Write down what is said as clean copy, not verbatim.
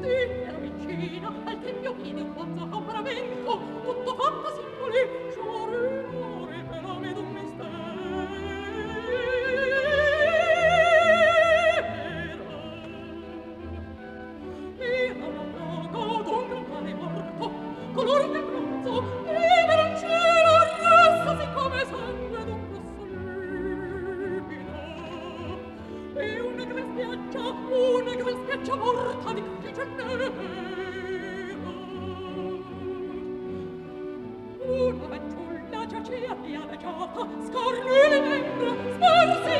Ero vicina al tempio vidi un pozzo compramento, tutto fatto simboli, sciorri per la vedo un mistero. Era una praga d'un gran cane morto, color di bronzo, e nel cielo rosso, siccome sangue d'un rosso livido. E una gran spiaggia morta di calce nera. Una fanciulla giacea pianeggiata, scornile membra, sparse